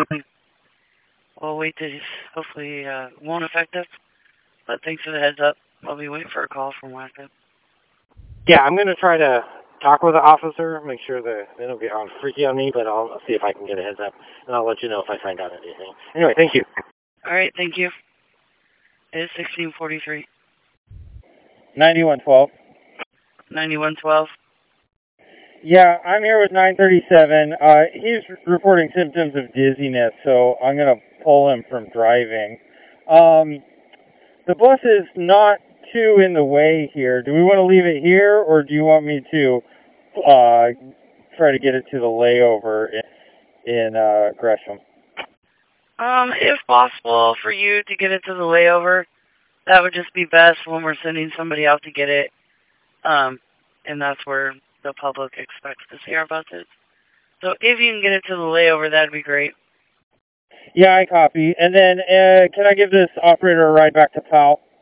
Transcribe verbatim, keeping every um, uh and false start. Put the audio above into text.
We'll wait to hopefully uh, won't affect us. But thanks for the heads up. I'll be waiting for a call from Wacko. Yeah, I'm going to try to talk with the officer, make sure that they don't get all freaky on me, but I'll see if I can get a heads up, and I'll let you know if I find out anything. Anyway, thank you. All right, thank you. It is sixteen forty-three. ninety-one twelve. ninety-one twelve. Yeah, I'm here with nine thirty-seven. Uh, he's reporting symptoms of dizziness, so I'm going to pull him from driving. Um, the bus is not too in the way here. Do we want to leave it here, or do you want me to uh, try to get it to the layover in, in uh, Gresham? Um, if possible for you to get it to the layover, that would just be best when we're sending somebody out to get it. Um, and that's where the public expects to see our buses. So if you can get it to the layover, that'd be great. Yeah, I copy. And then, uh, can I give this operator a ride back to Powell?